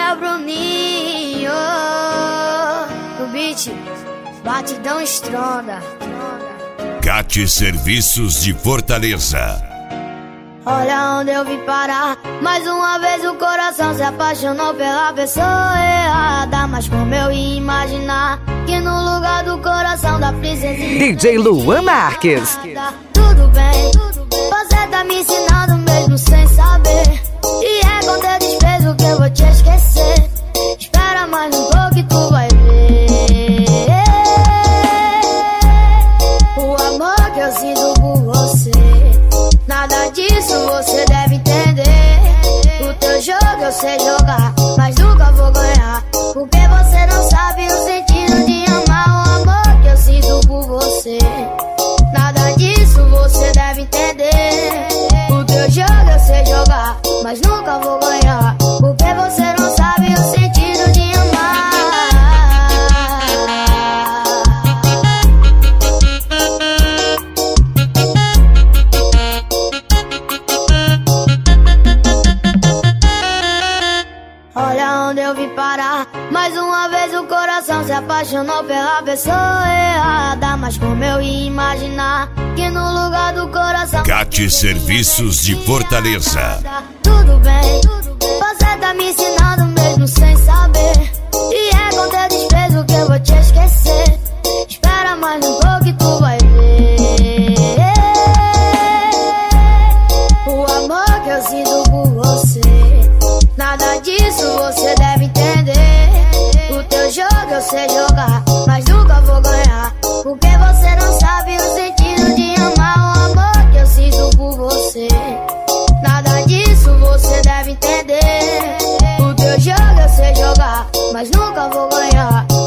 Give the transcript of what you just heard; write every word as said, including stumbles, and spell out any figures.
é o Bruninho. O beat, batidão estronda. Cat Serviços de Fortaleza. Olha onde eu vim parar. Mais uma vez o coração se apaixonou pela pessoa errada. Mas como eu ia imaginar que no lugar do coração da princesinha D J Luan Marques. Tudo bem, você tá me ensinando mesmo sem saber. E é com teu desprezo que eu vou te esquecer. Espera mais um pouco e tu vai ver o amor que eu sinto por você. Nada disso você deve entender. O teu jogo eu sei jogar, mas nunca vou ganhar, porque você não sabe o sentido de amar. O amor que eu sinto por você. Nada disso você deve entender. O teu jogo eu sei jogar, mas nunca vou ganhar, porque você não sabe o sentido de amar. Olha onde eu vim parar. Mais uma vez o coração se apaixonou pela pessoa errada. Mas como eu ia imaginar que no lugar do coração Cat Serviços de Fortaleza. Tudo bem, você tá me ensinando mesmo sem saber. E é com teu desprezo que eu vou te esquecer. Espera mais um pouco e tu vai ver o amor que eu sinto por você. Nada disso você deve entender. O teu jogo eu sei jogar, mas nunca vou ganhar, porque você não sabe o sentido de amar. O amor que eu sinto por você. Nada disso você deve entender. O teu jogo eu sei jogar, mas nunca vou ganhar,